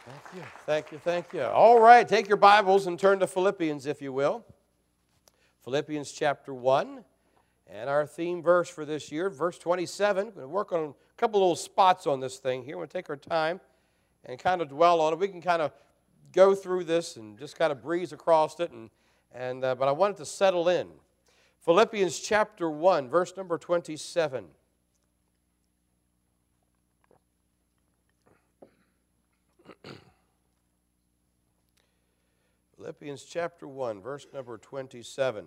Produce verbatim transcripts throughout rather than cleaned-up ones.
Thank you, thank you, thank you. All right, take your Bibles and turn to Philippians, if you will. Philippians chapter one, and our theme verse for this year, verse twenty-seven. We're going to work on a couple little spots on this thing here. We're going to take our time and kind of dwell on it. We can kind of go through this and just kind of breeze across it, and, and uh, but I want it to settle in. Philippians chapter one, verse number twenty-seven. Philippians chapter one, verse number twenty-seven.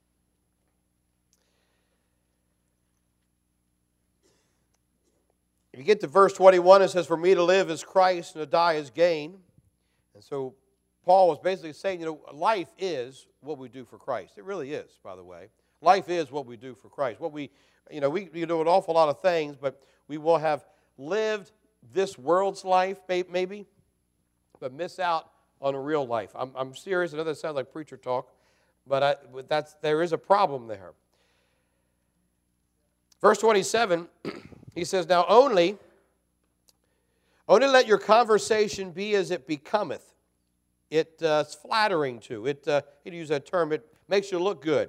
If you get to verse twenty-one, it says, "For me to live is Christ, and to die is gain." And so Paul was basically saying, you know, life is what we do for Christ. It really is, by the way. Life is what we do for Christ. What we, you know, we, we do an awful lot of things, but we will have lived this world's life, maybe, but miss out on a real life. I'm, I'm serious. I know that sounds like preacher talk, but I, that's, there is a problem there. Verse twenty-seven, he says, "Now only, only let your conversation be as it becometh." It, uh, it's flattering to. It, uh, he'd use that term, it makes you look good.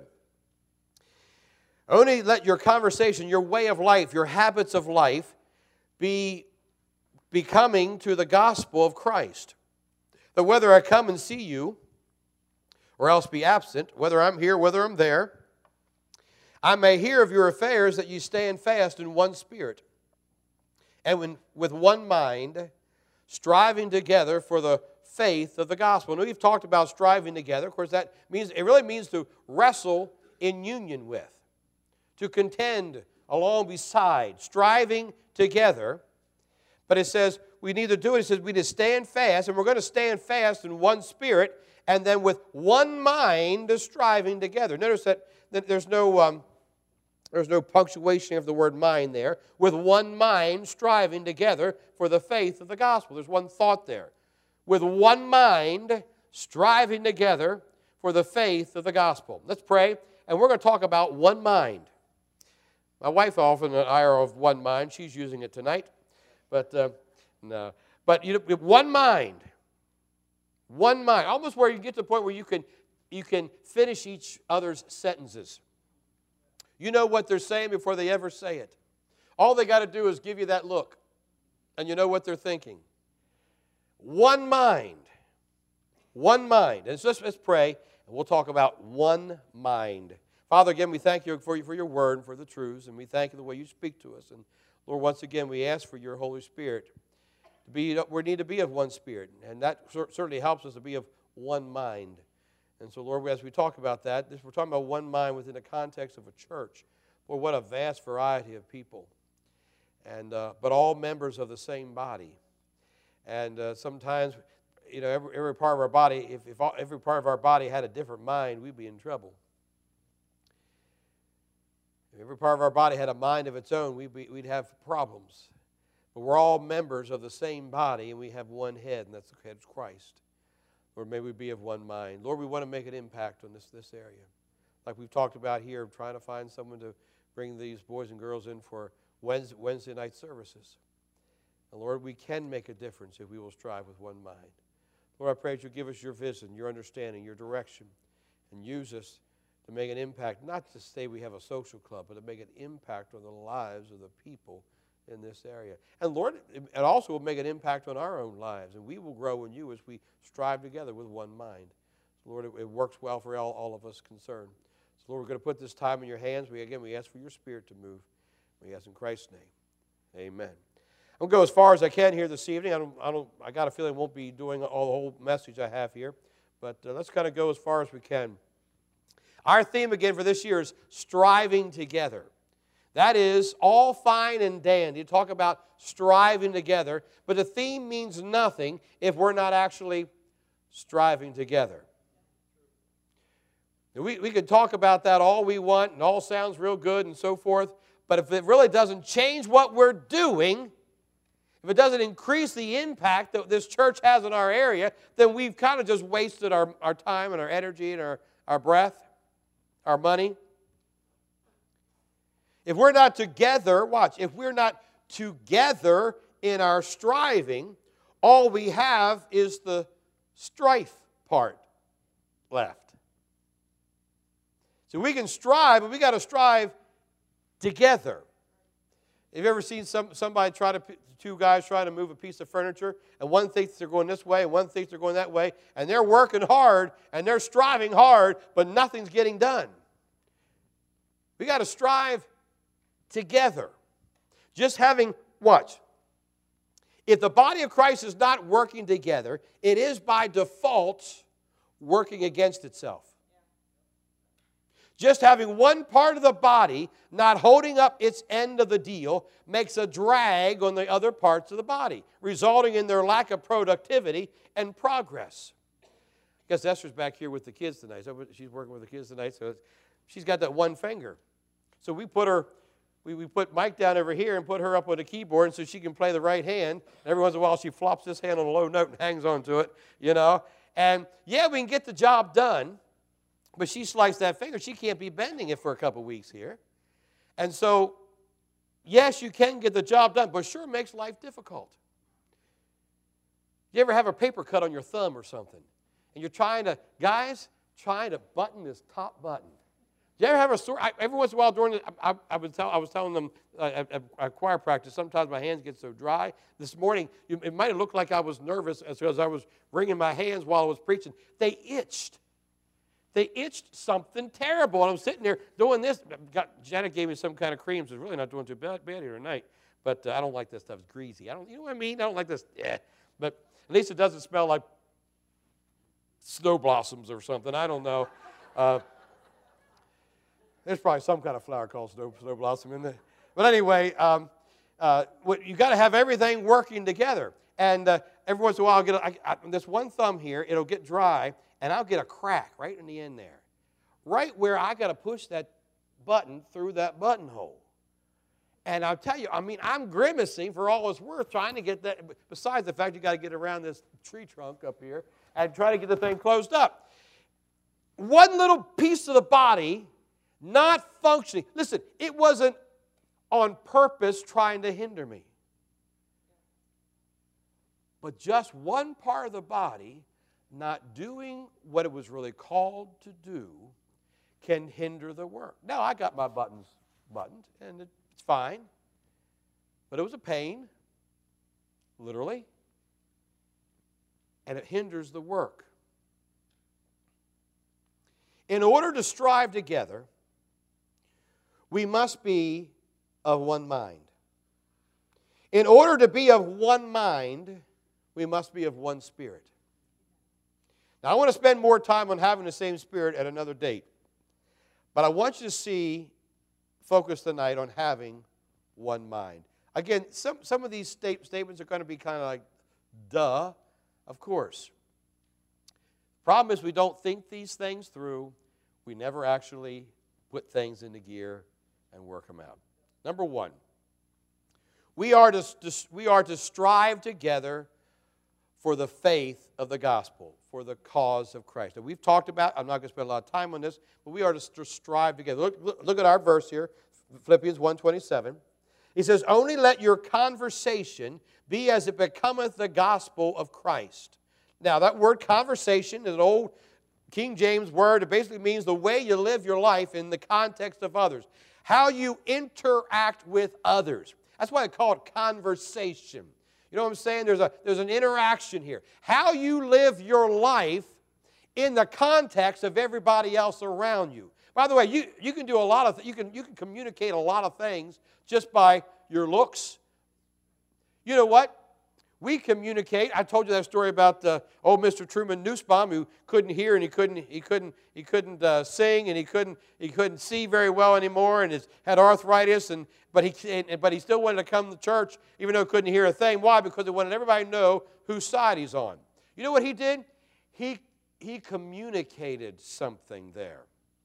Only let your conversation, your way of life, your habits of life, be becoming to the gospel of Christ. That whether I come and see you, or else be absent, whether I'm here, whether I'm there, I may hear of your affairs, that you stand fast in one spirit, and when, with one mind, striving together for the faith of the gospel. And we've talked about striving together. Of course, that means it really means to wrestle in union with, to contend along beside, striving together. But it says we need to do it. It says we need to stand fast, and we're going to stand fast in one spirit, and then with one mind striving together. Notice that, that there's no um, there's no punctuation of the word mind there. With one mind striving together for the faith of the gospel. There's one thought there. With one mind striving together for the faith of the gospel. Let's pray, and we're going to talk about one mind. My wife often and I are of one mind. She's using it tonight. But uh, no, but you know, one mind, one mind, almost where you get to the point where you can you can finish each other's sentences. You know what they're saying before they ever say it. All they got to do is give you that look, and you know what they're thinking. One mind, one mind. And so let's, let's pray, and we'll talk about one mind. Father, again, we thank you for, for your word and for the truths, and we thank you the way you speak to us. And Lord, once again, we ask for your Holy Spirit to be. We need to be of one spirit, and that certainly helps us to be of one mind. And so, Lord, as we talk about that, this, we're talking about one mind within the context of a church. Boy, what a vast variety of people, and uh, but all members of the same body. And uh, sometimes, you know, every, every part of our body, if, if all, every part of our body had a different mind, we'd be in trouble. If every part of our body had a mind of its own, we'd, be, we'd have problems. But we're all members of the same body, and we have one head, and that's the head of Christ. Lord, may we be of one mind. Lord, we want to make an impact on this, this area. Like we've talked about here, trying to find someone to bring these boys and girls in for Wednesday, Wednesday night services. And Lord, we can make a difference if we will strive with one mind. Lord, I pray that you give us your vision, your understanding, your direction, and use us to make an impact, not to say we have a social club, but to make an impact on the lives of the people in this area. And Lord, it also will make an impact on our own lives, and we will grow in you as we strive together with one mind. So Lord, it, it works well for all, all of us concerned. So Lord, we're going to put this time in your hands. We Again, we ask for your Spirit to move. We ask in Christ's name. Amen. I'm going to go as far as I can here this evening. I don't, I don't, I got a feeling I won't be doing all the whole message I have here, but uh, let's kind of go as far as we can. Our theme again for this year is striving together. That is all fine and dandy. You talk about striving together, but the theme means nothing if we're not actually striving together. We, we could talk about that all we want, and all sounds real good and so forth, but if it really doesn't change what we're doing, if it doesn't increase the impact that this church has in our area, then we've kind of just wasted our, our time and our energy and our, our breath, our money. If we're not together, watch, if we're not together in our striving, all we have is the strife part left. So we can strive, but we got to strive together. Have you ever seen some, somebody try to, two guys try to move a piece of furniture, and one thinks they're going this way, and one thinks they're going that way, and they're working hard, and they're striving hard, but nothing's getting done. We got to strive together. Just having, watch. If the body of Christ is not working together, it is by default working against itself. Just having one part of the body not holding up its end of the deal makes a drag on the other parts of the body, resulting in their lack of productivity and progress. I guess Esther's back here with the kids tonight. So she's working with the kids tonight, so she's got that one finger. So we put her, we, we put Mike down over here and put her up on the keyboard so she can play the right hand. And every once in a while she flops this hand on a low note and hangs on to it, you know. And yeah, we can get the job done. But she sliced that finger. She can't be bending it for a couple weeks here. And so, yes, you can get the job done, but sure makes life difficult. You ever have a paper cut on your thumb or something? And you're trying to, guys, trying to button this top button. Do you ever have a story? I, every once in a while during the, I, I, I, would tell, I was telling them uh, at, at choir practice, sometimes my hands get so dry. This morning, you, it might have looked like I was nervous as, as I was wringing my hands while I was preaching. They itched. They itched something terrible. And I'm sitting there doing this. Got, Janet gave me some kind of cream, so it's really not doing too bad, bad here tonight. But uh, I don't like that stuff. It's greasy. I don't, you know what I mean? I don't like this. Yeah. But at least it doesn't smell like snow blossoms or something. I don't know. Uh, there's probably some kind of flower called snow, snow blossom in there. But anyway, um, uh, what, you got to have everything working together. And uh, every once in a while, I'll get a, I, I, this one thumb here. It'll get dry. And I'll get a crack right in the end there. Right where I got to push that button through that buttonhole. And I'll tell you, I mean, I'm grimacing for all it's worth trying to get that, besides the fact you got to get around this tree trunk up here and try to get the thing closed up. One little piece of the body not functioning. Listen, it wasn't on purpose trying to hinder me. But just one part of the body not doing what it was really called to do can hinder the work. Now, I got my buttons buttoned, and it's fine. But it was a pain, literally. And it hinders the work. In order to strive together, we must be of one mind. In order to be of one mind, we must be of one spirit. Now, I want to spend more time on having the same spirit at another date. But I want you to see, focus tonight on having one mind. Again, some, some of these state, statements are going to be kind of like, duh, of course. Problem is we don't think these things through. We never actually put things into gear and work them out. Number one, we are to, we are to strive together for the faith of the gospel, for the cause of Christ. Now, we've talked about, I'm not going to spend a lot of time on this, but we are to strive together. Look, look, look at our verse here, Philippians one twenty-seven. He says, only let your conversation be as it becometh the gospel of Christ. Now, that word conversation is an old King James word. It basically means the way you live your life in the context of others. How you interact with others. That's why I call it conversation. You know what I'm saying? There's, a, there's an interaction here. How you live your life in the context of everybody else around you. By the way, you, you can do a lot of, you can, you can communicate a lot of things just by your looks. You know what? We communicate. I told you that story about uh, old Mister Truman Nussbaum, who couldn't hear and he couldn't he couldn't he couldn't uh, sing and he couldn't he couldn't see very well anymore and his, had arthritis and but he and, but he still wanted to come to church even though he couldn't hear a thing. Why? Because he wanted everybody to know whose side he's on. You know what he did? He he communicated something there.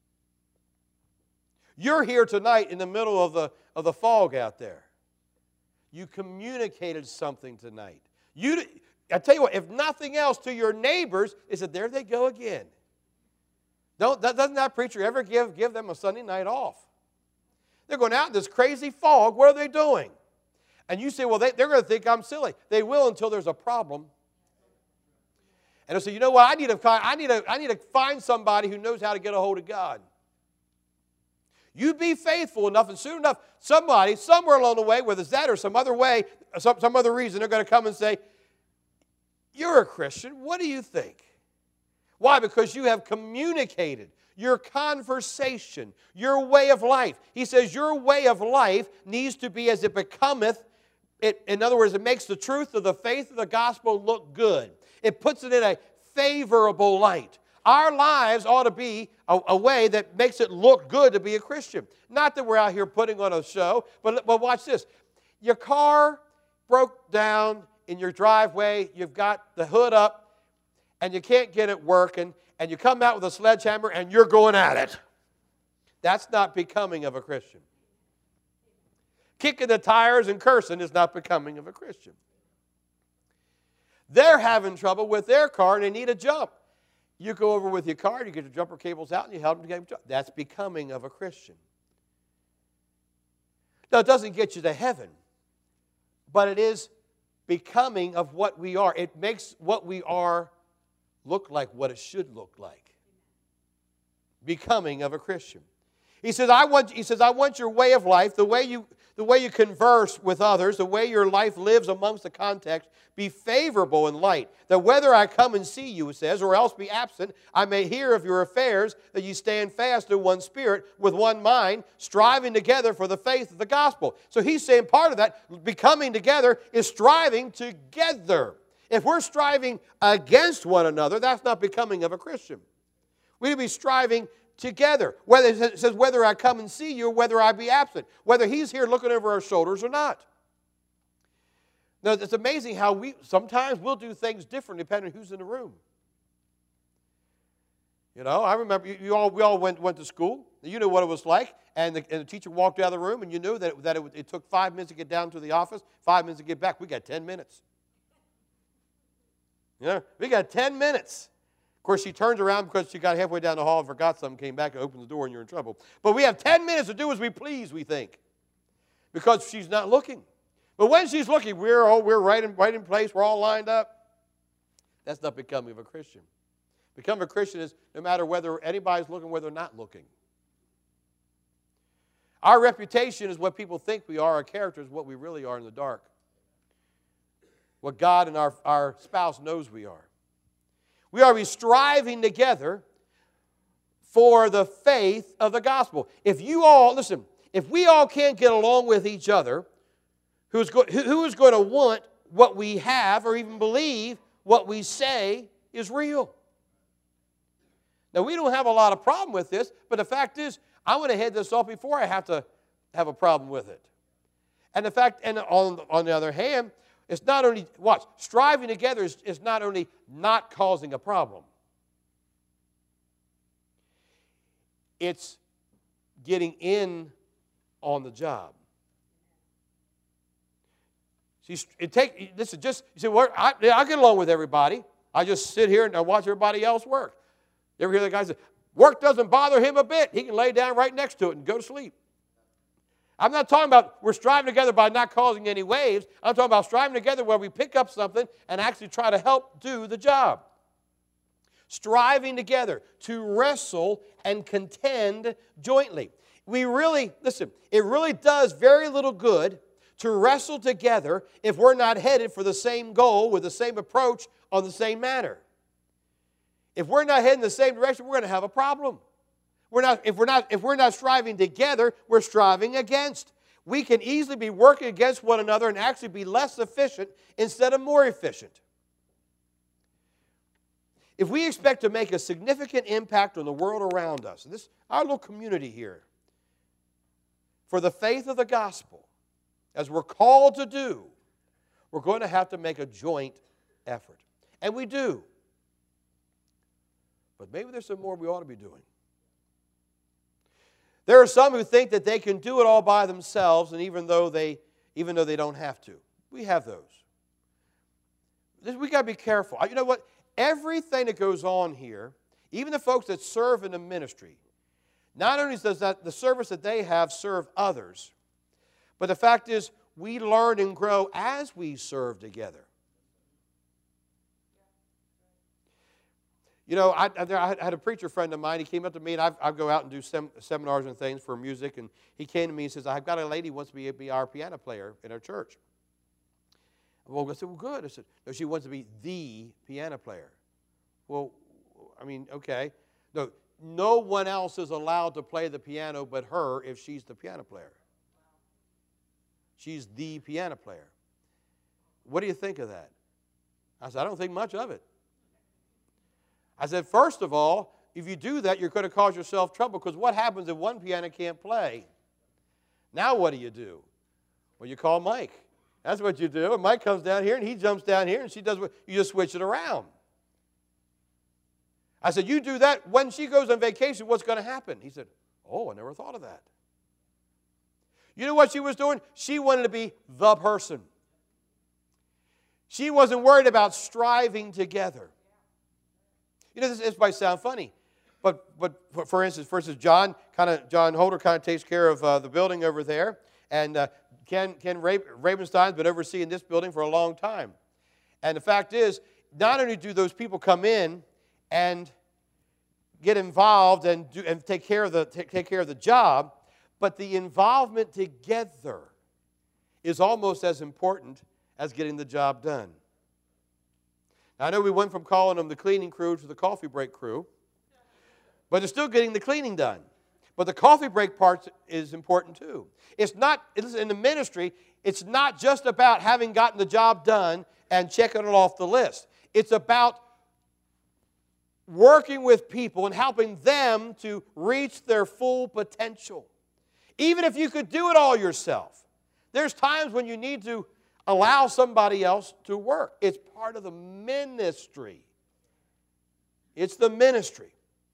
You're here tonight in the middle of the of the fog out there. You communicated something tonight. You, I tell you what, if nothing else to your neighbors, is that there they go again. Don't, doesn't that preacher ever give, give them a Sunday night off? They're going out in this crazy fog. What are they doing? And you say, well, they, they're going to think I'm silly. They will until there's a problem. And they'll say, you know what, I need, to, I, need to, I need to find somebody who knows how to get a hold of God. You be faithful enough, and soon enough, somebody, somewhere along the way, whether it's that or some other way, some, some other reason, they're going to come and say, you're a Christian. What do you think? Why? Because you have communicated your conversation, your way of life. He says your way of life needs to be as it becometh. It, in other words, it makes the truth of the faith of the gospel look good. It puts it in a favorable light. Our lives ought to be a, a way that makes it look good to be a Christian. Not that we're out here putting on a show, but, but watch this. Your car broke down in your driveway, you've got the hood up, and you can't get it working, and you come out with a sledgehammer and you're going at it. That's not becoming of a Christian. Kicking the tires and cursing is not becoming of a Christian. They're having trouble with their car and they need a jump. You go over with your car, you get your jumper cables out, and you help them to get a jump. That's becoming of a Christian. Now, it doesn't get you to heaven, but it is becoming of what we are. It makes what we are look like what it should look like. Becoming of a Christian. He says, I want, he says, I want your way of life, the way you, the way you converse with others, the way your life lives amongst the context, be favorable in light. That whether I come and see you, it says, or else be absent, I may hear of your affairs, that you stand fast in one spirit, with one mind, striving together for the faith of the gospel. So he's saying part of that, becoming together, is striving together. If we're striving against one another, that's not becoming of a Christian. We need to be striving together. Whether it says whether I come and see you or whether I be absent. Whether he's here looking over our shoulders or not. Now, it's amazing how we sometimes we'll do things different depending on who's in the room. You know, I remember you, you all we all went went to school. You knew what it was like, and the, and the teacher walked out of the room, and you knew that that it, it took five minutes to get down to the office, five minutes to get back. We got ten minutes. You know, we got ten minutes. Of course, she turns around because she got halfway down the hall and forgot something, came back and opened the door, and you're in trouble. But we have ten minutes to do as we please, we think, because she's not looking. But when she's looking, we're all we're right in, right in place, we're all lined up. That's not becoming of a Christian. Becoming a Christian is no matter whether anybody's looking, whether they're not looking. Our reputation is what people think we are. Our character is what we really are in the dark. What God and our, our spouse knows we are. We are striving together for the faith of the gospel. If you all, listen, if we all can't get along with each other, who's, go, who is going to want what we have or even believe what we say is real? Now, we don't have a lot of problem with this, but the fact is, I want to head this off before I have to have a problem with it. And the fact, and on, on the other hand, it's not only, watch, striving together is, is not only not causing a problem. It's getting in on the job. See, it take, this is just, you say, well, I, I get along with everybody. I just sit here and I watch everybody else work. You ever hear the guy say, work doesn't bother him a bit. He can lay down right next to it and go to sleep. I'm not talking about we're striving together by not causing any waves. I'm talking about striving together where we pick up something and actually try to help do the job. Striving together to wrestle and contend jointly. We really, listen, it really does very little good to wrestle together if we're not headed for the same goal with the same approach on the same matter. If we're not heading the same direction, we're going to have a problem. We're not, if, we're not, if we're not striving together, we're striving against. We can easily be working against one another and actually be less efficient instead of more efficient. If we expect to make a significant impact on the world around us, this our little community here, for the faith of the gospel, as we're called to do, we're going to have to make a joint effort. And we do. But maybe there's some more we ought to be doing. There are some who think that they can do it all by themselves, and even though they, even though they don't have to. We have those. We've got to be careful. You know what? Everything that goes on here, even the folks that serve in the ministry, not only does that the service that they have serve others, but the fact is we learn and grow as we serve together. You know, I, I had a preacher friend of mine. He came up to me, and I, I go out and do sem, seminars and things for music. And he came to me and says, I've got a lady who wants to be, be our piano player in our church. Well, I said, well, good. I said, no, she wants to be the piano player. Well, I mean, okay. No, no one else is allowed to play the piano but her if she's the piano player. She's the piano player. What do you think of that? I said, I don't think much of it. I said, first of all, if you do that, you're going to cause yourself trouble, because what happens if one piano can't play? Now what do you do? Well, you call Mike. That's what you do. And Mike comes down here, and he jumps down here, and she does what, you just switch it around. I said, you do that, when she goes on vacation, what's going to happen? He said, oh, I never thought of that. You know what she was doing? She wanted to be the person. She wasn't worried about striving together. You know, this, this might sound funny, but but for, for instance, for instance, John kind of John Holder kind of takes care of uh, the building over there, and uh, Ken Ken Ravenstein's been overseeing this building for a long time. And the fact is, not only do those people come in and get involved and do and take care of the take, take care of the job, but the involvement together is almost as important as getting the job done. Now, I know we went from calling them the cleaning crew to the coffee break crew, but they're still getting the cleaning done. But the coffee break part is important too. It's not, in the ministry, it's not just about having gotten the job done and checking it off the list. It's about working with people and helping them to reach their full potential. Even if you could do it all yourself, there's times when you need to allow somebody else to work. It's part of the ministry. It's the ministry.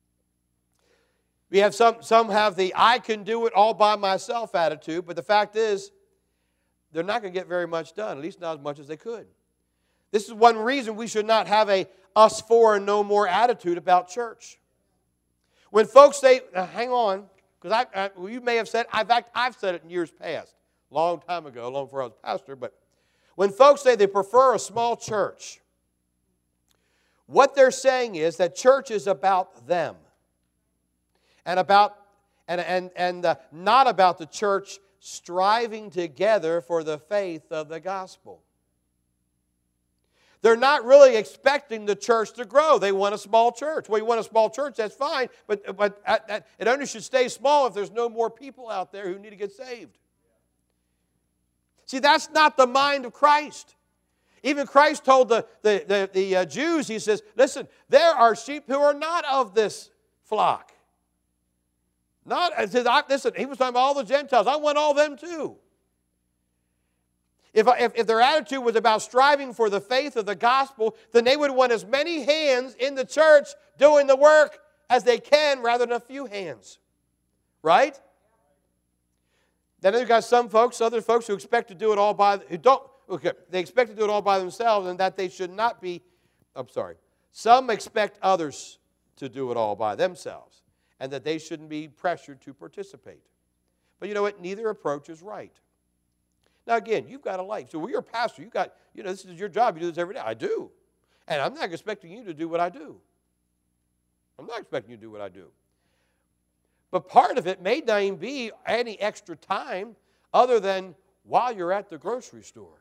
We have some, some have the I can do it all by myself attitude, but the fact is, they're not going to get very much done, at least not as much as they could. This is one reason we should not have a us for and no more attitude about church. When folks say, now hang on, because I, I, well, you may have said, in fact, I've said it in years past, a long time ago, long before I was pastor, but when folks say they prefer a small church, what they're saying is that church is about them and about and and and uh, not about the church striving together for the faith of the gospel. They're not really expecting the church to grow. They want a small church. Well, you want a small church, that's fine, but but at, at, it only should stay small if there's no more people out there who need to get saved. See, that's not the mind of Christ. Even Christ told the, the, the, the uh, Jews, he says, listen, there are sheep who are not of this flock. Not, says, I, listen, he was talking about all the Gentiles. I want all them too. If, if, if their attitude was about striving for the faith of the gospel, then they would want as many hands in the church doing the work as they can rather than a few hands. Right? Then you've got some folks, other folks who expect to do it all by, who don't, okay, they expect to do it all by themselves, and that they should not be, I'm sorry, some expect others to do it all by themselves, and that they shouldn't be pressured to participate. But you know what? Neither approach is right. Now again, you've got a life. So when you're a pastor, you've got, you know, this is your job. You do this every day. I do. And I'm not expecting you to do what I do. I'm not expecting you to do what I do. But part of it may not even be any extra time other than while you're at the grocery store.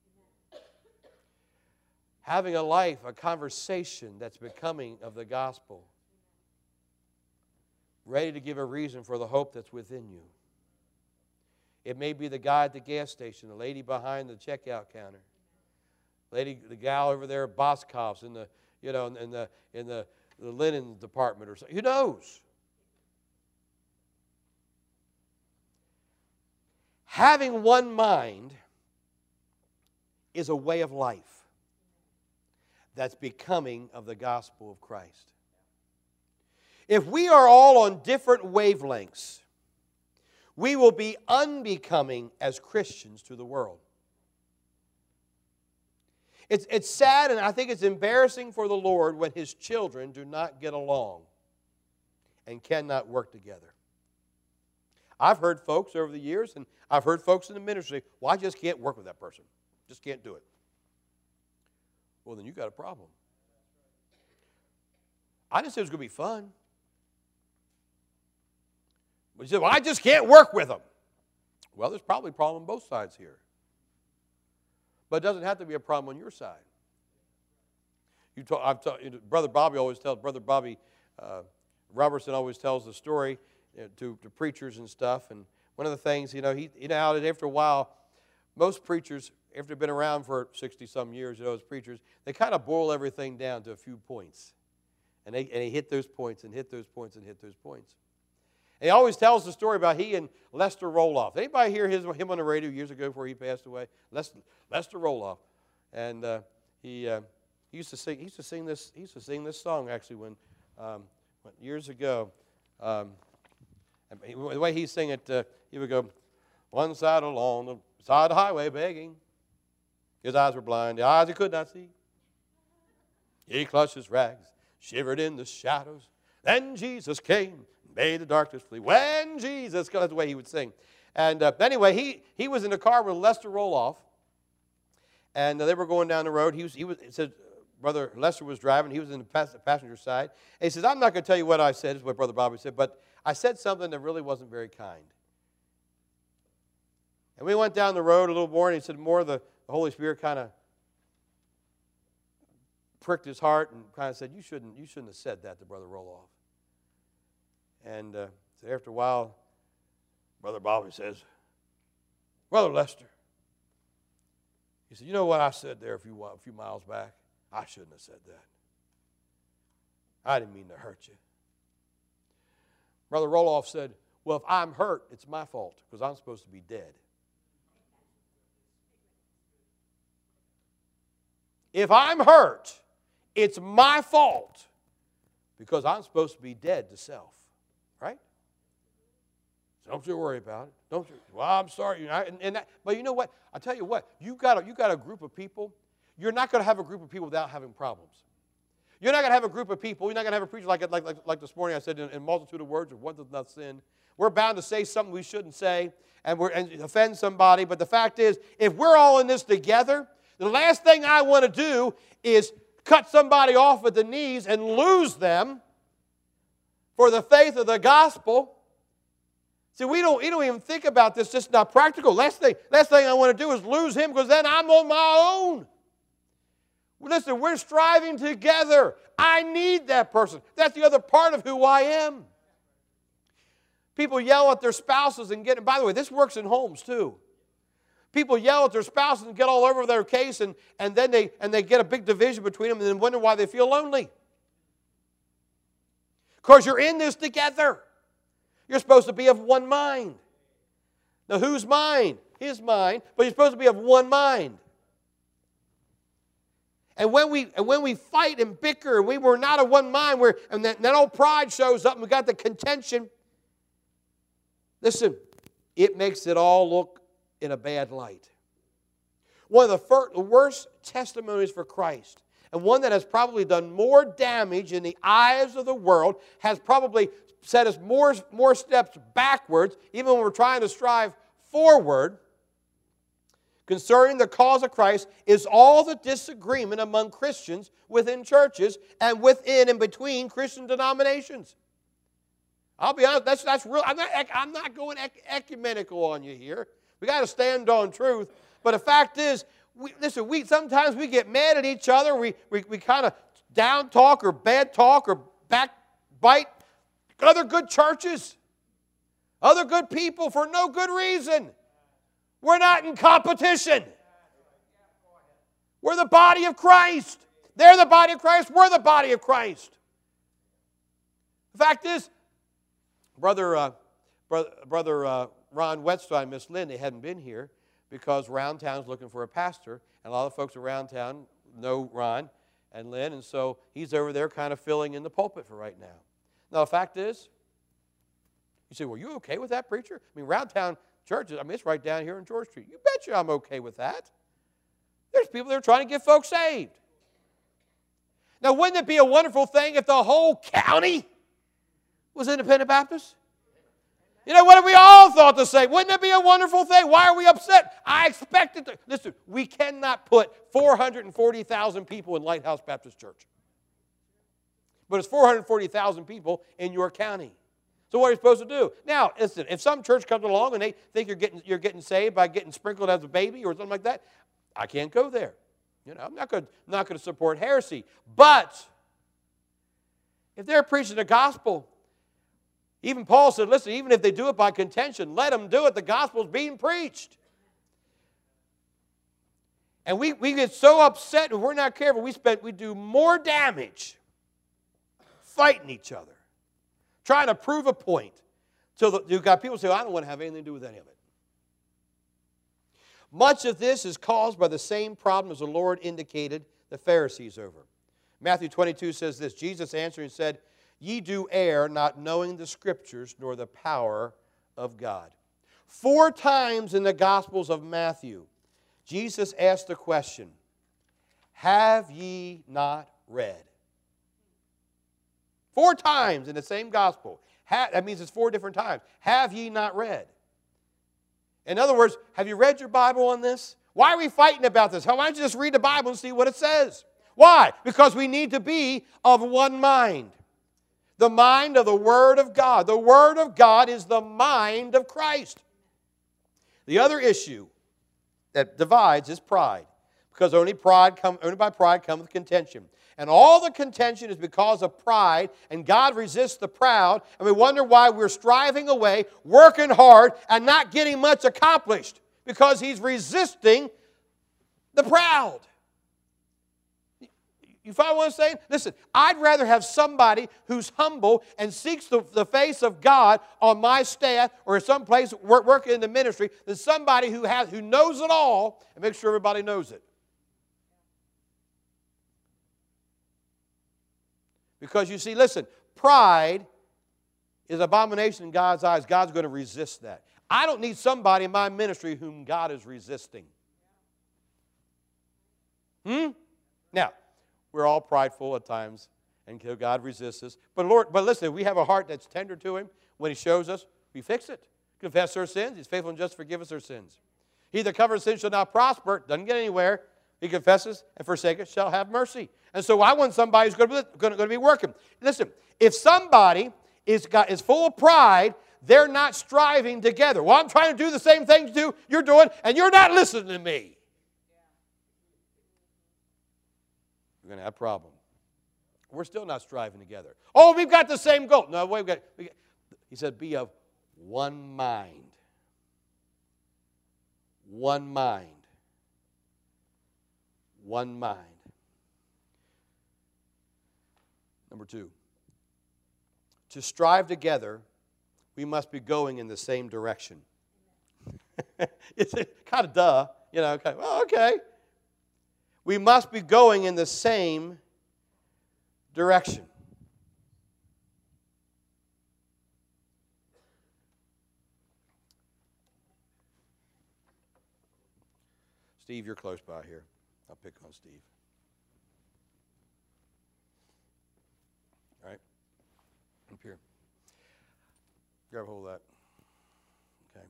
Having a life, a conversation that's becoming of the gospel. Ready to give a reason for the hope that's within you. It may be the guy at the gas station, the lady behind the checkout counter. Lady, the gal over there at Boscov's in the, you know, in the in the, the linen department or something. Who knows? Having one mind is a way of life that's becoming of the gospel of Christ. If we are all on different wavelengths, we will be unbecoming as Christians to the world. It's, it's sad, and I think it's embarrassing for the Lord when His children do not get along and cannot work together. I've heard folks over the years, and I've heard folks in the ministry, well, I just can't work with that person. Just can't do it. Well, then you got a problem. I didn't say it was going to be fun. But you said, well, I just can't work with them. Well, there's probably a problem on both sides here. But it doesn't have to be a problem on your side. You talk, I've talk, Brother Bobby always tells, Brother Bobby uh, Robertson always tells the story you know, to, to preachers and stuff. And one of the things, you know, he, you know how that after a while, most preachers, after they've been around for sixty-some years, you know, as preachers, they kind of boil everything down to a few points. And they, and they hit those points and hit those points and hit those points. And he always tells the story about he and Lester Roloff. Anybody hear his, him on the radio years ago before he passed away? Lester, Lester Roloff. And uh, he, uh, he used to sing. He used to sing this. He used to sing this song actually when, um, when years ago. Um, the way he sang it, uh, he would go, "One side along the side of the highway begging. His eyes were blind, the eyes he could not see. He clutched his rags, shivered in the shadows. Then Jesus came, made the darkness flee." When Jesus came, that's the way he would sing. And uh, anyway, he he was in the car with Lester Roloff, and uh, they were going down the road. He was he was it said Brother Lester was driving. He was in the pas- passenger side. And he says, "I'm not going to tell you what I said," is what Brother Bobby said, "but I said something that really wasn't very kind." And we went down the road a little more, and he said more of the, the Holy Spirit kind of pricked his heart and kind of said, you shouldn't, you shouldn't have said that to Brother Roloff. And uh, so after a while, Brother Bobby says, "Brother Lester," he said, "you know what I said there a few, a few miles back? I shouldn't have said that. I didn't mean to hurt you." Brother Roloff said, "Well, if I'm hurt, it's my fault because I'm supposed to be dead." If I'm hurt, it's my fault because I'm supposed to be dead to self, right? So don't you worry about it. Don't you? Well, I'm sorry. And, and that, but you know what? I'll tell you what. You got a, you got a group of people. You're not going to have a group of people without having problems. You're not going to have a group of people. You're not going to have a preacher like like like, like this morning. I said in, in multitude of words, one does not sin. We're bound to say something we shouldn't say and we're and offend somebody. But the fact is, if we're all in this together, the last thing I want to do is cut somebody off at the knees and lose them for the faith of the gospel. See, we don't, we don't even think about this. It's just not practical. Last thing, last thing I want to do is lose him because then I'm on my own. Listen, we're striving together. I need that person. That's the other part of who I am. People yell at their spouses and get, and by the way, this works in homes too. People yell at their spouses and get all over their case, and, and then they and they get a big division between them and then wonder why they feel lonely. Because you're in this together. You're supposed to be of one mind. Now, whose mind? His mind, but you're supposed to be of one mind. And when we and when we fight and bicker, and we were not of one mind, we're, and that, that old pride shows up, and we got the contention. Listen, it makes it all look in a bad light. One of the, first, the worst testimonies for Christ, and one that has probably done more damage in the eyes of the world, has probably set us more, more steps backwards, even when we're trying to strive forward, concerning the cause of Christ, is all the disagreement among Christians within churches and within and between Christian denominations. I'll be honest, that's, that's real. I'm not, I'm not going ecumenical on you here. We got to stand on truth. But the fact is, we, listen, we sometimes we get mad at each other. We, we, we kind of down talk or bad talk or backbite other good churches, other good people for no good reason. We're not in competition. We're the body of Christ. They're the body of Christ. We're the body of Christ. The fact is, Brother, uh, brother, brother uh, Ron Wetstein, Miss Lynn, they hadn't been here because Round Town's looking for a pastor, and a lot of folks around town know Ron and Lynn, and so he's over there kind of filling in the pulpit for right now. Now, the fact is, you say, well, you okay with that, preacher? I mean, Round Town Church, I mean, it's right down here on George Street. You betcha I'm okay with that. There's people that are trying to get folks saved. Now, wouldn't it be a wonderful thing if the whole county was Independent Baptist? You know, what if we all thought the same? Wouldn't it be a wonderful thing? Why are we upset? I expected to. Listen, we cannot put four hundred forty thousand people in Lighthouse Baptist Church. But it's four hundred forty thousand people in your county. So what are you supposed to do? Now, listen, if some church comes along and they think you're getting, you're getting saved by getting sprinkled as a baby or something like that, I can't go there. You know, I'm not going not going to support heresy. But if they're preaching the gospel, even Paul said, listen, even if they do it by contention, let them do it. The gospel's being preached. And we, we get so upset if we're not careful, we spend we do more damage fighting each other, trying to prove a point. So you've got people say, well, I don't want to have anything to do with any of it. Much of this is caused by the same problem as the Lord indicated the Pharisees over. Matthew twenty-two says this, Jesus answering said, ye do err, not knowing the Scriptures nor the power of God. Four times in the Gospels of Matthew, Jesus asked the question, have ye not read? Four times in the same Gospel. That means it's four different times. Have ye not read? In other words, have you read your Bible on this? Why are we fighting about this? Why don't you just read the Bible and see what it says? Why? Because we need to be of one mind. The mind of the Word of God. The Word of God is the mind of Christ. The other issue that divides is pride. Because only pride come, only by pride cometh contention. And all the contention is because of pride, and God resists the proud, and we wonder why we're striving away, working hard, and not getting much accomplished. Because He's resisting the proud. You follow what I'm saying? Listen, I'd rather have somebody who's humble and seeks the, the face of God on my staff or someplace work, working in the ministry than somebody who has who knows it all and makes sure everybody knows it. Because you see, listen, pride is abomination in God's eyes. God's going to resist that. I don't need somebody in my ministry whom God is resisting. Hmm? Now, we're all prideful at times, and God resists us. But Lord, but listen, if we have a heart that's tender to Him, when He shows us, we fix it. Confess our sins. He's faithful and just to forgive us our sins. He that covers sin shall not prosper. Doesn't get anywhere. He confesses and forsaketh shall have mercy. And so I want somebody who's going to, be, going to, going to be working. Listen, if somebody is, got, is full of pride, they're not striving together. Well, I'm trying to do the same thing you, you're doing, and you're not listening to me. We're going to have a problem. We're still not striving together. Oh, we've got the same goal. No, wait, we've got, we got, he said, be of one mind. One mind. One mind. Number two, to strive together, we must be going in the same direction. It's kind of duh, you know, kind of, well, okay. We must be going in the same direction. Steve, you're close by here. I'll pick on Steve. All right? Up here. Grab hold of that. Okay.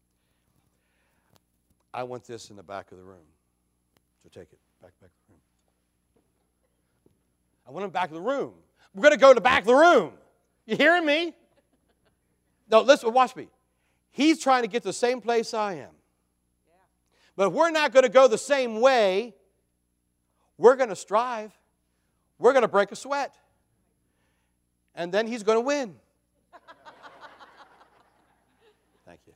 I want this in the back of the room. So take it. Back, back of the room. I want him back of the room. We're going to go to the back of the room. You hearing me? No, listen, watch me. He's trying to get to the same place I am. Yeah. But if we're not going to go the same way, we're going to strive. We're going to break a sweat. And then he's going to win. Thank you.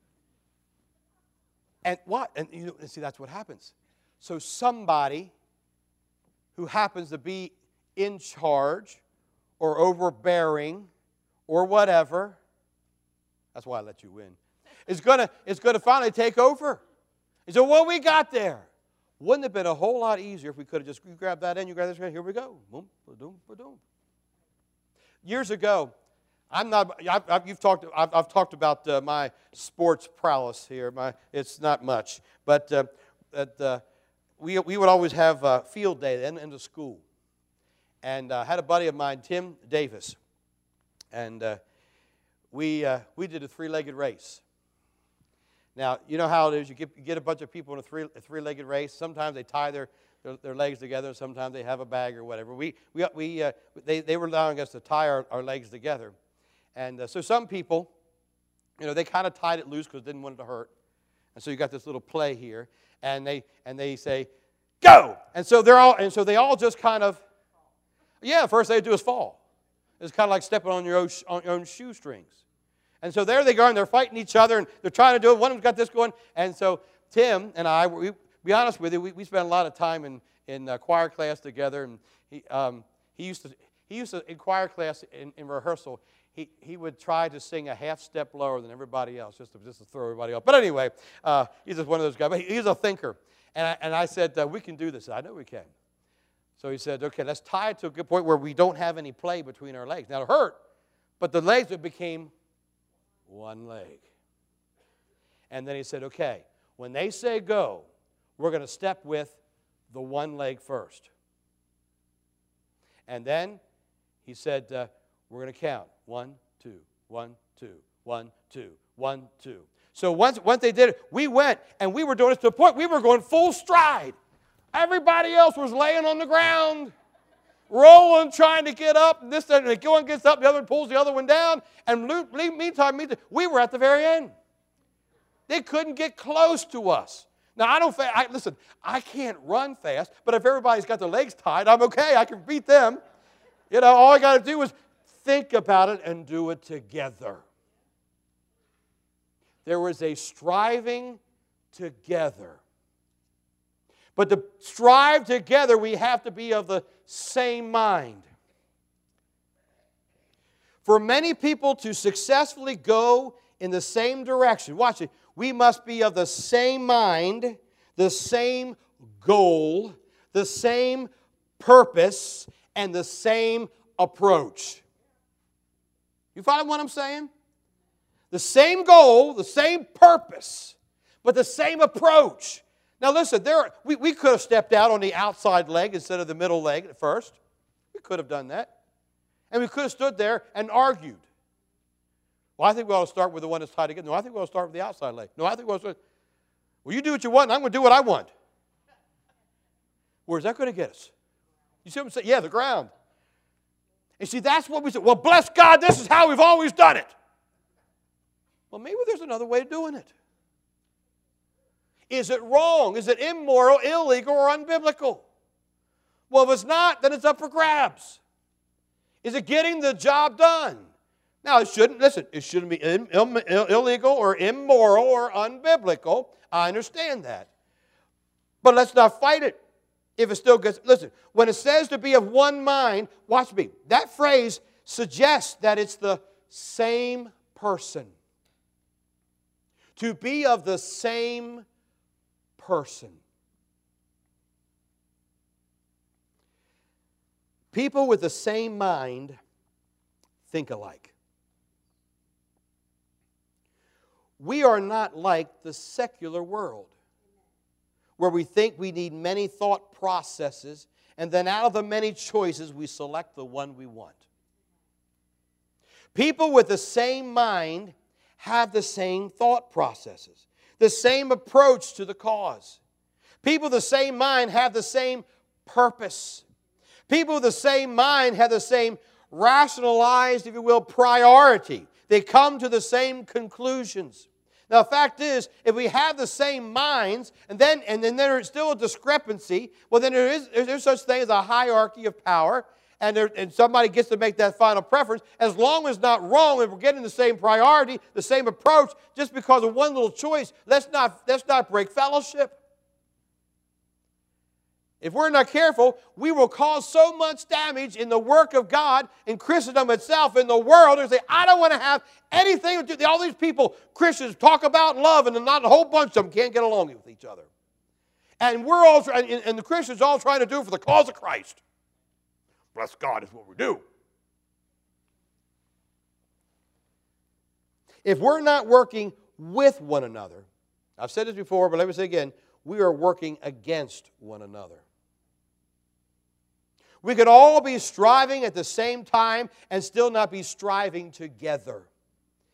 And what? And you know, see, that's what happens. So somebody who happens to be in charge or overbearing or whatever, that's why I let you win, is going to is going to finally take over. And so what we got there? Wouldn't it have been a whole lot easier if we could have just, you grab that end, you grab this, here we go. Boom, ba-doom, ba-doom. Years ago, I'm not. I've, I've, you've talked. I've, I've talked about uh, my sports prowess here. My, it's not much, but uh, at, uh, we we would always have uh, field day at the end of school, and I uh, had a buddy of mine, Tim Davis, and uh, we, uh, we did a three-legged race. Now, you know how it is. You get, you get a bunch of people in a, three, a three-legged race. Sometimes they tie their, their, their legs together. Sometimes they have a bag or whatever. We, we, we, uh, they, they were allowing us to tie our, our legs together. And uh, so some people, you know, they kind of tied it loose because they didn't want it to hurt. And so you got this little play here. And they, and they say, go! And so, they're all, and so they all just kind of, yeah, first they do is fall. It's kind of like stepping on your own, on your own shoestrings. And so there they go, and they're fighting each other, and they're trying to do it. One of them's got this going. And so Tim and I, we, be honest with you, we, we spent a lot of time in, in uh, choir class together. And he, um, he used to, he used to in choir class, in, in rehearsal, he, he would try to sing a half step lower than everybody else, just to, just to throw everybody off. But anyway, uh, he's just one of those guys. But he, he's a thinker. And I, and I said, uh, we can do this. I know we can. So he said, okay, let's tie it to a good point where we don't have any play between our legs. Now, it hurt, but the legs became one leg. And then he said, okay, when they say go, we're going to step with the one leg first. And then he said, uh, we're going to count. One, two, one, two, one, two, one, two. So once, once they did it, we went, and we were doing it to the point we were going full stride. Everybody else was laying on the ground, rolling, trying to get up. And this, and one gets up, the other one pulls the other one down. And meantime, we were at the very end. They couldn't get close to us. Now, I don't, I, listen, I can't run fast, but if everybody's got their legs tied, I'm okay. I can beat them. You know, all I got to do is think about it and do it together. There was a striving together. But to strive together, we have to be of the same mind. For many people to successfully go in the same direction, watch it, we must be of the same mind, the same goal, the same purpose, and the same approach. You follow what I'm saying? The same goal, the same purpose, but the same approach. Now listen, there we, we could have stepped out on the outside leg instead of the middle leg at first. We could have done that. And we could have stood there and argued. Well, I think we ought to start with the one that's tied together. No, I think we ought to start with the outside leg. No, I think we ought to start. Well, you do what you want, and I'm going to do what I want. Where's that going to get us? You see what I'm saying? Yeah, the ground. And see, that's what we say. Well, bless God, this is how we've always done it. Well, maybe there's another way of doing it. Is it wrong? Is it immoral, illegal, or unbiblical? Well, if it's not, then it's up for grabs. Is it getting the job done? Now, it shouldn't, listen, it shouldn't be Ill, Ill, illegal or immoral or unbiblical. I understand that. But let's not fight it if it still gets, listen, when it says to be of one mind, watch me, that phrase suggests that it's the same person. To be of the same person. People with the same mind think alike. We are not like the secular world, where we think we need many thought processes, and then out of the many choices, we select the one we want. People with the same mind have the same thought processes, the same approach to the cause. People with the same mind have the same purpose. People with the same mind have the same rationalized, if you will, priority. They come to the same conclusions. Now, the fact is, if we have the same minds, and then and then there is still a discrepancy, well, then there is there's such thing as a hierarchy of power, and, there, and somebody gets to make that final preference. As long as it's not wrong, and we're getting the same priority, the same approach, just because of one little choice, let's not let's not break fellowship. If we're not careful, we will cause so much damage in the work of God, in Christendom itself, in the world, and say, I don't want to have anything to do. All these people, Christians, talk about love, and not a whole bunch of them can't get along with each other. And we're all, and, and the Christians all trying to do it for the cause of Christ. Bless God is what we do. If we're not working with one another, I've said this before, but let me say again, we are working against one another. We could all be striving at the same time and still not be striving together.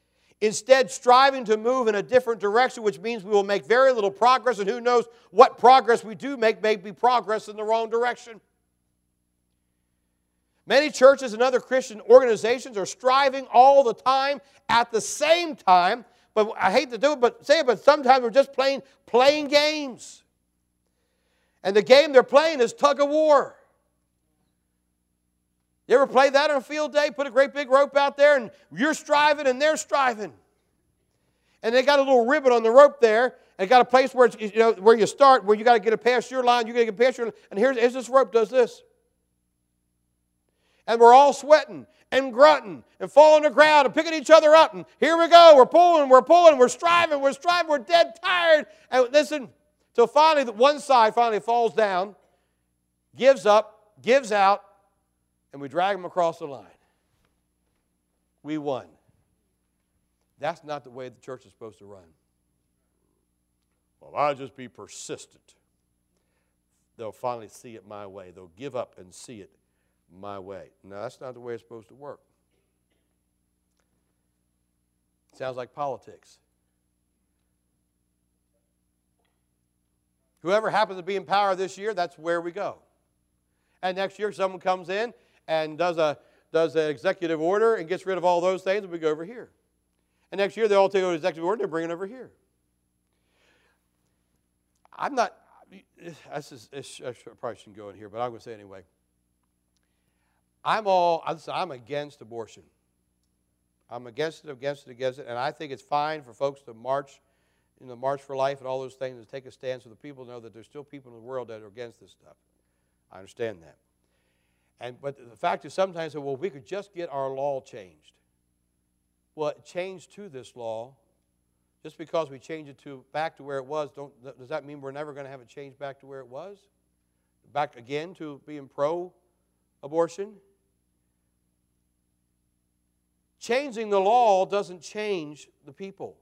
instead striving to move in a different direction, which means we will make very little progress, and who knows what progress we do make may be progress in the wrong direction. Many churches and other Christian organizations are striving all the time at the same time, but I hate to do it, but say it, but sometimes we're just playing, playing games. And the game they're playing is tug of war. You ever play that on a field day? Put a great big rope out there and you're striving and they're striving. And they got a little ribbon on the rope there, and got a place where it's, you know, where you start, where you got to get it past your line, you got to get past your line, and here's, here's this rope does this. And we're all sweating and grunting and falling to the ground and picking each other up. And here we go. We're pulling, we're pulling, we're striving, we're striving, we're dead tired. And listen, till finally one side finally falls down, gives up, gives out, and we drag them across the line. We won. That's not the way the church is supposed to run. Well, I'll just be persistent. They'll finally see it my way. They'll give up and see it my way. No, that's not the way it's supposed to work. Sounds like politics. Whoever happens to be in power this year, that's where we go. And next year someone comes in and does a does an executive order and gets rid of all those things, and we go over here. And next year they all take over the executive order and bring it over here. I'm not, this is, this, I probably shouldn't go in here, but I'm going to say it anyway. I'm all, I'm against abortion. I'm against it, against it, against it, and I think it's fine for folks to march, you know, March for Life and all those things and take a stand so the people know that there's still people in the world that are against this stuff. I understand that. And, but the fact is sometimes, well, we could just get our law changed. Well, it changed to this law. Just because we change it to back to where it was, don't, does that mean we're never going to have it changed back to where it was? Back again to being pro-abortion? Changing the law doesn't change the people.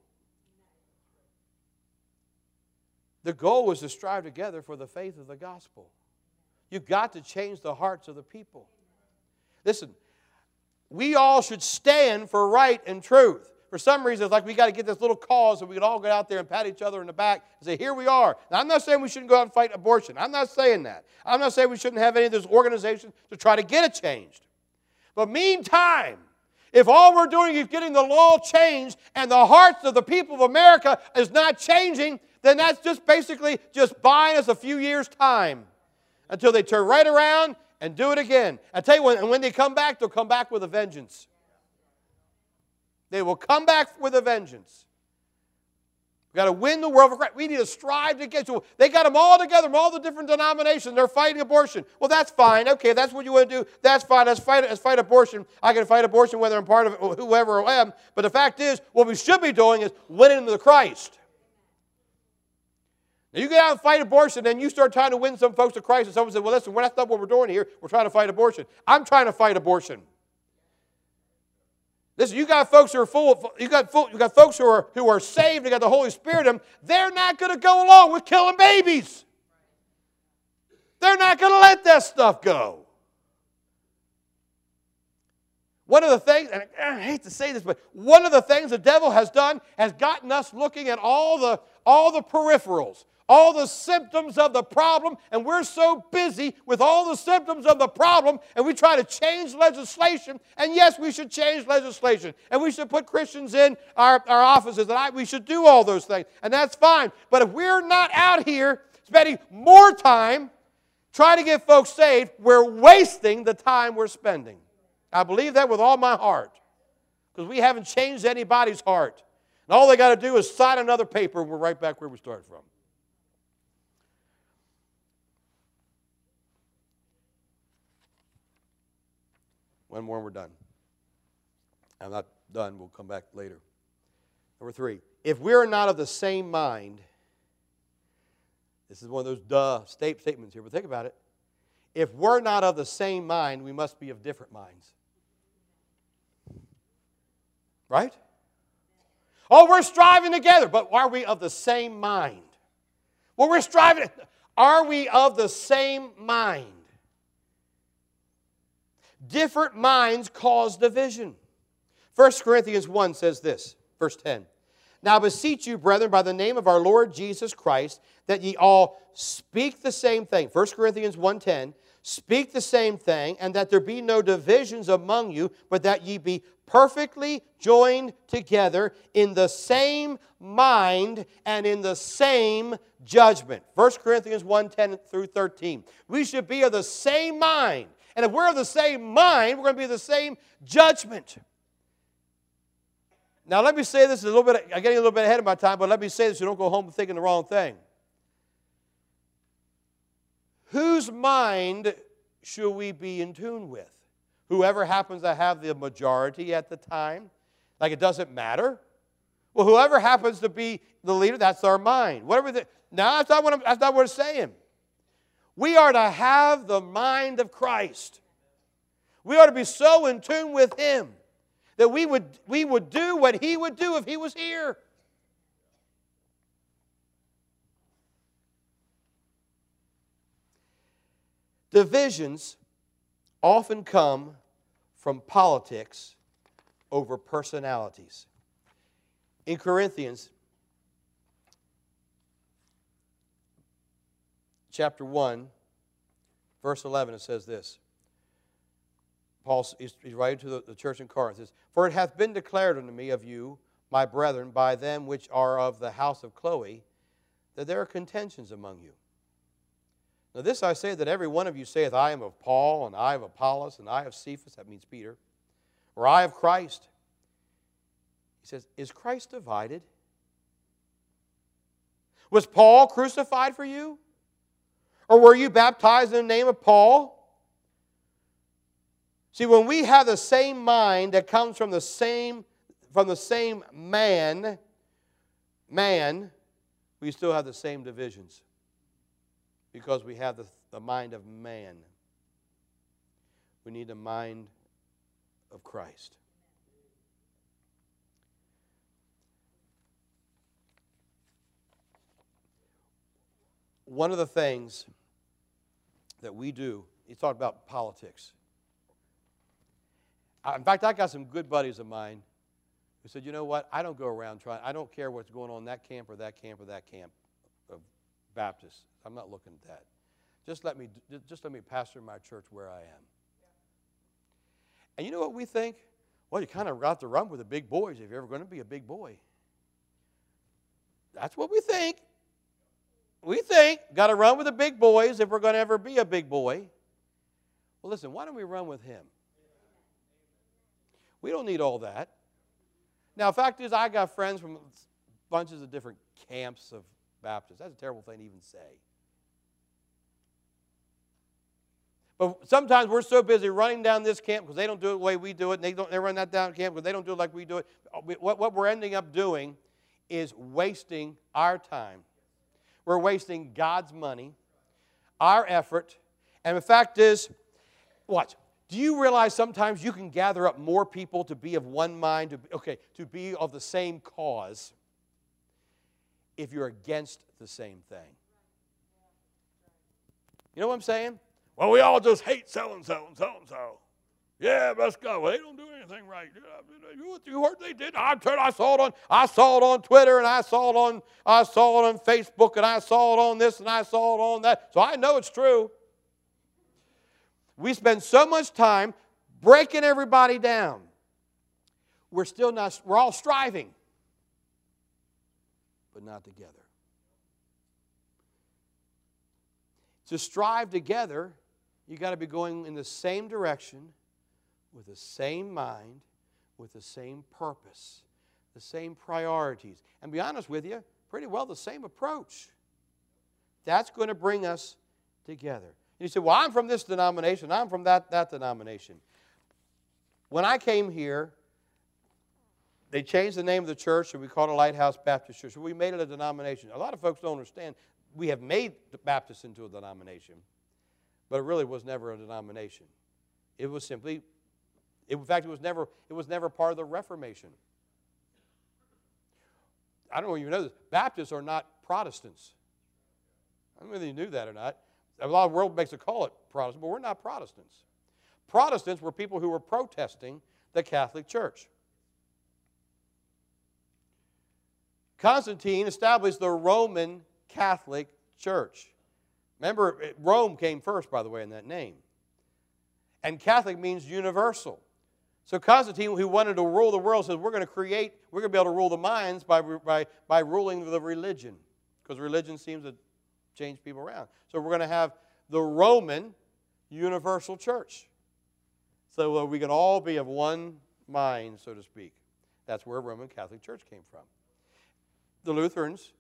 The goal is to strive together for the faith of the gospel. You've got to change the hearts of the people. Listen, we all should stand for right and truth. For some reason, it's like we got to get this little cause so we can all get out there and pat each other in the back and say, here we are. Now, I'm not saying we shouldn't go out and fight abortion. I'm not saying that. I'm not saying we shouldn't have any of those organizations to try to get it changed. But meantime, if all we're doing is getting the law changed and the hearts of the people of America is not changing, then that's just basically just buying us a few years' time until they turn right around and do it again. I tell you what, and when they come back, they'll come back with a vengeance. They will come back with a vengeance. We've got to win the world for Christ. We need to strive to get to. They got them all together from all the different denominations. They're fighting abortion. Well, that's fine. Okay, if that's what you want to do, that's fine. Let's fight, let's fight abortion. I can fight abortion whether I'm part of it or whoever I am. But the fact is, what we should be doing is winning them to Christ. Now, you get out and fight abortion, then you start trying to win some folks to Christ, and someone says, well, listen, that's not what we're doing here. We're trying to fight abortion. I'm trying to fight abortion. Listen, you got folks who are full of, you got full, you got folks who are who are saved, they got the Holy Spirit in them. They're not going to go along with killing babies. They're not going to let that stuff go. One of the things, and I hate to say this, but one of the things the devil has done has gotten us looking at all the all the peripherals, all the symptoms of the problem, and we're so busy with all the symptoms of the problem, and we try to change legislation, and yes, we should change legislation, and we should put Christians in our, our offices, and I, we should do all those things, and that's fine. But if we're not out here spending more time trying to get folks saved, we're wasting the time we're spending. I believe that with all my heart, because we haven't changed anybody's heart. And all they got to do is sign another paper, and we're right back where we started from. One more and we're done. I'm not done. We'll come back later. Number three, if we're not of the same mind, this is one of those duh state statements here, but think about it. If we're not of the same mind, we must be of different minds. Right? Oh, we're striving together, but are we of the same mind? Well, we're striving. Are we of the same mind? Different minds cause division. First Corinthians one says this. Verse ten. Now beseech you, brethren, by the name of our Lord Jesus Christ, that ye all speak the same thing. First Corinthians one ten. Speak the same thing, and that there be no divisions among you, but that ye be perfectly joined together in the same mind and in the same judgment. First Corinthians one ten through thirteen. We should be of the same mind. And if we're of the same mind, we're going to be of the same judgment. Now let me say this a little bit, I'm getting a little bit ahead of my time, but let me say this so you don't go home thinking the wrong thing. Whose mind should we be in tune with? Whoever happens to have the majority at the time? Like it doesn't matter? Well, whoever happens to be the leader, that's our mind. Whatever the, now, that's not, what I'm, that's not what it's saying. We are to have the mind of Christ. We are to be so in tune with Him that we would, we would do what He would do if He was here. Divisions often come from politics over personalities. In Corinthians, chapter one, verse eleven, it says this. Paul is writing to the, the church in Corinth. It says, for it hath been declared unto me of you, my brethren, by them which are of the house of Chloe, that there are contentions among you. Now this I say, that every one of you saith, I am of Paul, and I of Apollos, and I of Cephas, that means Peter, or I of Christ. He says, is Christ divided? Was Paul crucified for you? Or were you baptized in the name of Paul? See, when we have the same mind that comes from the same, from the same man, man, we still have the same divisions. Because we have the, the mind of man. We need the mind of Christ. One of the things that we do, you talk about politics. In fact, I got some good buddies of mine who said, you know what, I don't go around trying, I don't care what's going on in that camp or that camp or that camp of Baptists. I'm not looking at that. Just let me, just let me pastor my church where I am. And you know what we think? Well, you kind of got to run with the big boys if you're ever going to be a big boy. That's what we think. We think, got to run with the big boys if we're going to ever be a big boy. Well, listen, why don't we run with Him? We don't need all that. Now, the fact is, I got friends from bunches of different camps of Baptists. That's a terrible thing to even say. But sometimes we're so busy running down this camp because they don't do it the way we do it, and they don't they run that down camp because they don't do it like we do it. What, what we're ending up doing is wasting our time. We're wasting God's money, our effort, and the fact is, watch. Do you realize sometimes you can gather up more people to be of one mind, to, okay, to be of the same cause if you're against the same thing? You know what I'm saying? Well, we all just hate so-and-so and so-and-so. Yeah, let's go. Well, they don't do anything right. You, you heard they did? I I saw it on I saw it on Twitter, and I saw it on I saw it on Facebook, and I saw it on this, and I saw it on that. So I know it's true. We spend so much time breaking everybody down. We're still not, we're all striving, but not together. To strive together, you got to be going in the same direction, with the same mind, with the same purpose, the same priorities. And be honest with you, pretty well the same approach. That's going to bring us together. You say, well, I'm from this denomination, I'm from that, that denomination. When I came here, they changed the name of the church, and we called it Lighthouse Baptist Church. So we made it a denomination. A lot of folks don't understand. We have made the Baptists into a denomination, but it really was never a denomination. It was simply, it, in fact, it was never, it was never part of the Reformation. I don't know if you know this. Baptists are not Protestants. I don't know whether you knew that or not. A lot of the world makes a call it Protestant, but we're not Protestants. Protestants were people who were protesting the Catholic Church. Constantine established the Roman Catholic Church. Remember, Rome came first, by the way, in that name. And Catholic means universal. So Constantine, who wanted to rule the world, said, we're going to create, we're going to be able to rule the minds by, by, by ruling the religion. Because religion seems to change people around. So we're going to have the Roman universal church. So uh, we can all be of one mind, so to speak. That's where Roman Catholic Church came from. The Lutherans,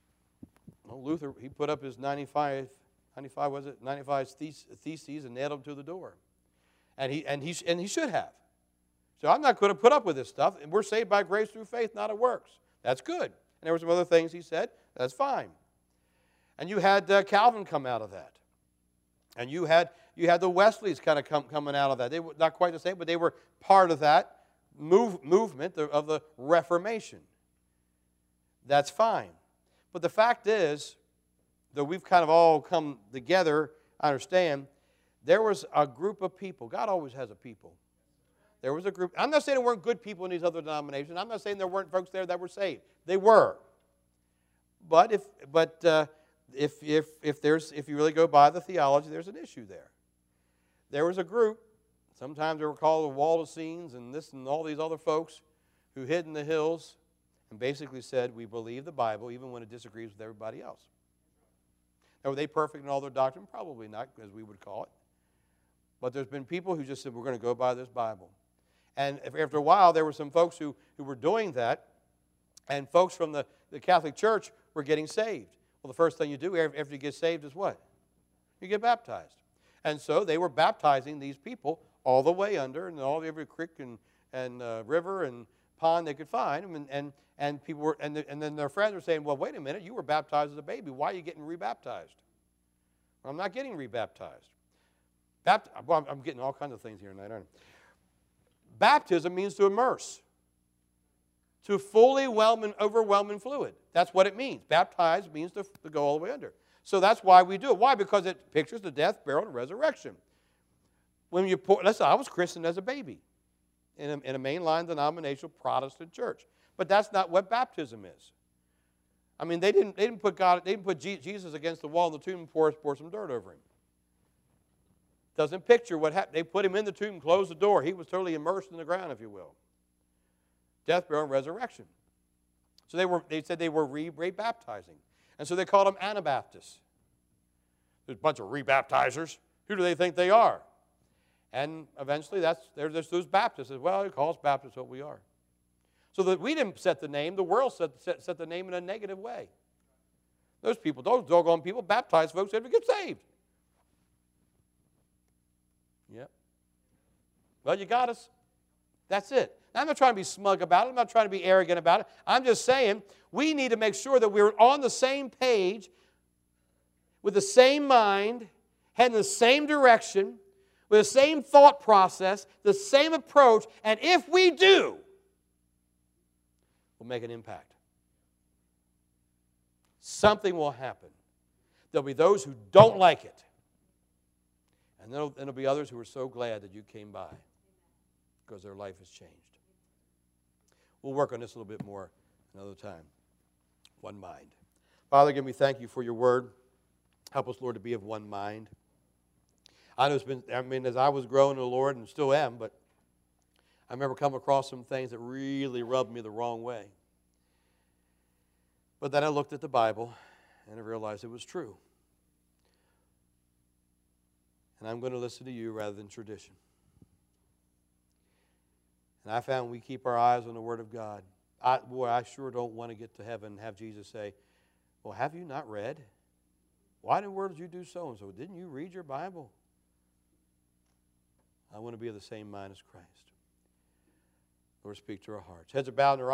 well, Luther, he put up his ninety-five, ninety-five was it? ninety-five theses and nailed them to the door. And he, and he, and he should have. So I'm not going to put up with this stuff. And we're saved by grace through faith, not of works. That's good. And there were some other things he said. That's fine. And you had uh, Calvin come out of that. And you had you had the Wesleys kind of come, coming out of that. They were not quite the same, but they were part of that move, movement of the Reformation. That's fine. But the fact is, though we've kind of all come together, I understand, there was a group of people. God always has a people. There was a group. I'm not saying there weren't good people in these other denominations. I'm not saying there weren't folks there that were saved. They were. But if but uh, if if if there's if you really go by the theology, there's an issue there. There was a group. Sometimes they were called the Waldensians and this and all these other folks who hid in the hills and basically said, we believe the Bible even when it disagrees with everybody else. Now, were they perfect in all their doctrine? Probably not, as we would call it. But there's been people who just said, we're going to go by this Bible. And after a while, there were some folks who, who were doing that, and folks from the, the Catholic Church were getting saved. Well, the first thing you do after you get saved is what? You get baptized. And so they were baptizing these people all the way under, and all every creek and, and uh, river and pond they could find. And, and, and people were, and, the, and then their friends were saying, well, wait a minute, you were baptized as a baby. Why are you getting rebaptized? Well, I'm not getting rebaptized. Bapt- well, I'm getting all kinds of things here tonight, aren't I? Baptism means to immerse, to fully whelm overwhelm in fluid. That's what it means. Baptized means to, to go all the way under. So that's why we do it. Why? Because it pictures the death, burial, and resurrection. When you pour, listen, I was christened as a baby in a, in a mainline denominational Protestant church, but that's not what baptism is. I mean, they didn't they didn't put God they didn't put Jesus against the wall in the tomb and pour, pour some dirt over him. Doesn't picture what happened. They put him in the tomb, closed the door. He was totally immersed in the ground, if you will. Death, burial, and resurrection. So they were. They said they were re-baptizing. And so they called them Anabaptists. There's a bunch of rebaptizers. Who do they think they are? And eventually, that's there's those Baptists. Well, he calls Baptists what we are. So that we didn't set the name. The world set, set, set the name in a negative way. Those people, those doggone people, baptize folks that get saved. Yep. Well, you got us. That's it. Now, I'm not trying to be smug about it. I'm not trying to be arrogant about it. I'm just saying we need to make sure that we're on the same page, with the same mind, heading the same direction, with the same thought process, the same approach, and if we do, we'll make an impact. Something will happen. There'll be those who don't like it. And then there'll be others who are so glad that you came by because their life has changed. We'll work on this a little bit more another time. One mind. Father, again, we thank you for your word. Help us, Lord, to be of one mind. I know it's been, I mean, as I was growing in the Lord, and still am, but I remember coming across some things that really rubbed me the wrong way. But then I looked at the Bible, and I realized it was true. And I'm going to listen to you rather than tradition. And I found we keep our eyes on the Word of God. I, boy, I sure don't want to get to heaven and have Jesus say, well, have you not read? Why in the world did you do so and so? Didn't you read your Bible? I want to be of the same mind as Christ. Lord, speak to our hearts. Heads are bowed and our eyes